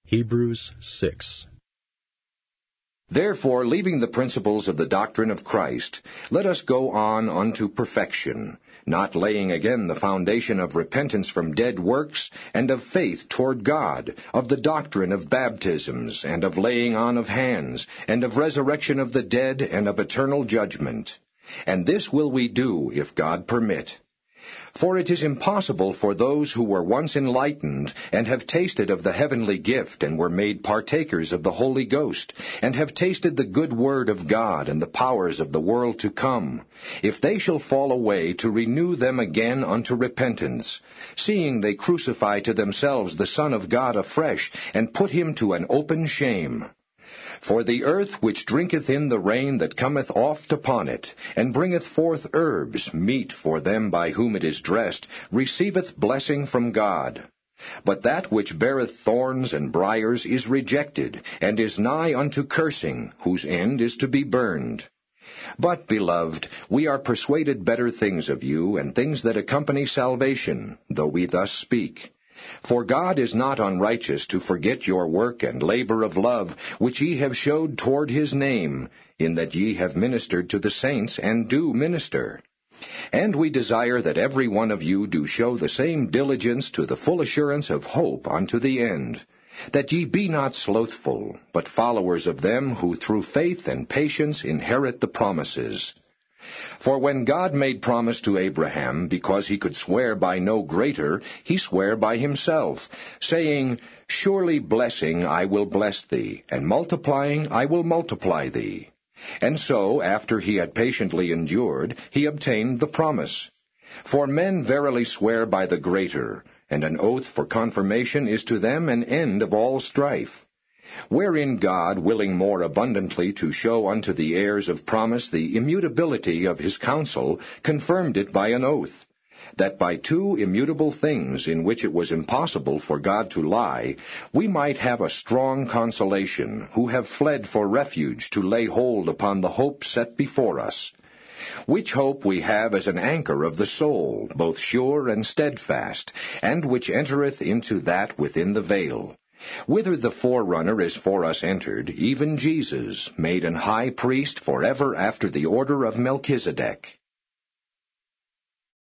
Hebrews 6. Therefore, leaving the principles of the doctrine of Christ, let us go on unto perfection, not laying again the foundation of repentance from dead works, and of faith toward God, of the doctrine of baptisms, and of laying on of hands, and of resurrection of the dead, and of eternal judgment. And this will we do, if God permit. For it is impossible for those who were once enlightened, and have tasted of the heavenly gift, and were made partakers of the Holy Ghost, and have tasted the good word of God and the powers of the world to come, if they shall fall away, to renew them again unto repentance, seeing they crucify to themselves the Son of God afresh, and put him to an open shame. For the earth which drinketh in the rain that cometh oft upon it, and bringeth forth herbs, meat for them by whom it is dressed, receiveth blessing from God. But that which beareth thorns and briars is rejected, and is nigh unto cursing, whose end is to be burned. But, beloved, we are persuaded better things of you, and things that accompany salvation, though we thus speak. For God is not unrighteous to forget your work and labor of love, which ye have showed toward his name, in that ye have ministered to the saints, and do minister. And we desire that every one of you do show the same diligence to the full assurance of hope unto the end, that ye be not slothful, but followers of them who through faith and patience inherit the promises. For when God made promise to Abraham, because he could swear by no greater, he sware by himself, saying, Surely blessing I will bless thee, and multiplying I will multiply thee. And so, after he had patiently endured, he obtained the promise. For men verily swear by the greater, and an oath for confirmation is to them an end of all strife. Wherein God, willing more abundantly to show unto the heirs of promise the immutability of his counsel, confirmed it by an oath, that by two immutable things in which it was impossible for God to lie, we might have a strong consolation, who have fled for refuge to lay hold upon the hope set before us. Which hope we have as an anchor of the soul, both sure and steadfast, and which entereth into that within the veil, whither the forerunner is for us entered, even Jesus, made an high priest forever after the order of Melchizedek.